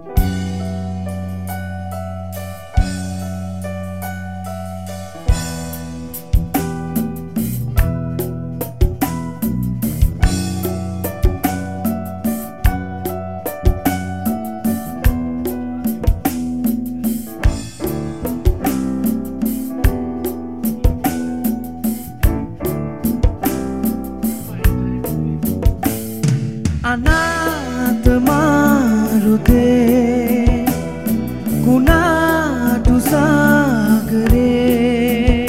අනාත මාරුතේ කුණාටු සාගරේ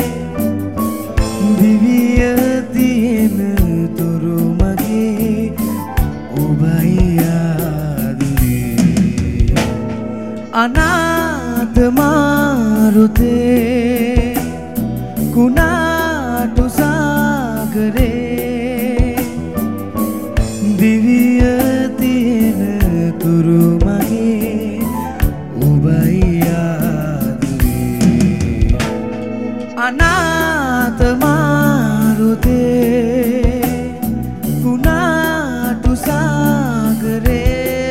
දිවිය තියෙන තුරු මගේ ඔබයි ආදරේ අනාත මාරුතේ කුණාටු සාගරේ දිවිය තියෙන තුරු මගේ ඔබයි ආදරේ අනාත මාරුතේ කුණාටු සාගරේ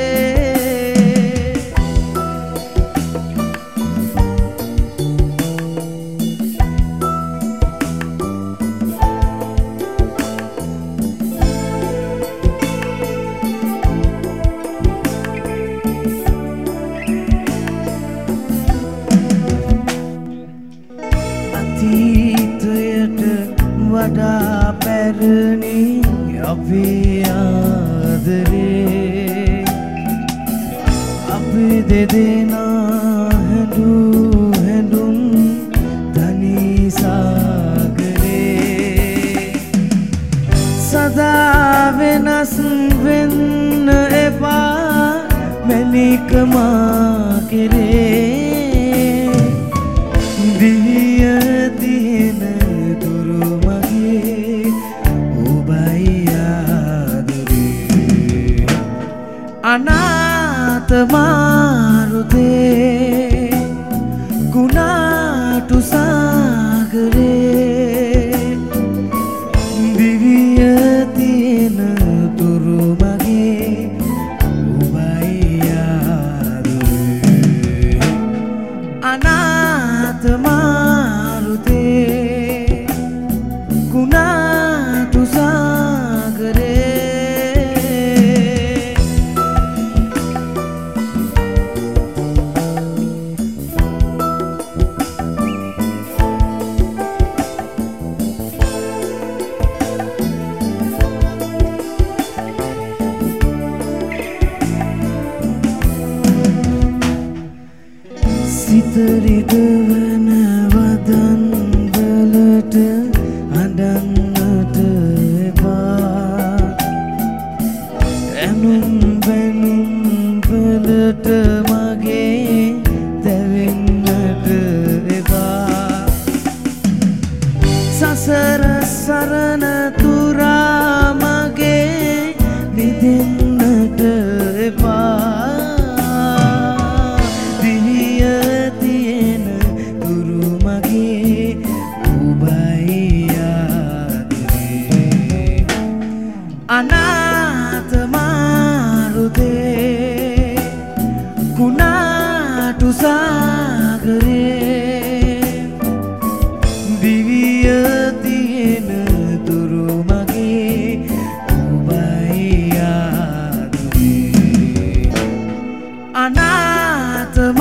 අතීතයට වඩා පැරණි අපේ ආදරේ අපි දෙදෙනා හැඳුන් තනි සාගරේ සදා වෙනස් වෙන්න එපා මැලික මා කෙරේ දිවිය තියෙන තුරු මගේ ඔබයි ආදරේ අනාත මාරුතේ කුණාටු සාගරේ දිවිය තියෙන තුරු මගේ ඔබයි ආදරේ අනාත මාරුතේ කුණාටු සාගරේ සිත රිදවන වදන් වලට අඬන්නට එපා ඇනුම් බැනුම් වලට මගේ තැවෙන්නට එපා සසර සරණ තුරා මගේ නිදෙන්නට එපා අනාත මාරුතේ කුණාටු සාගරේ දිවිය තියෙන තුරු මගේ ඔබයි ආදරේ අනාත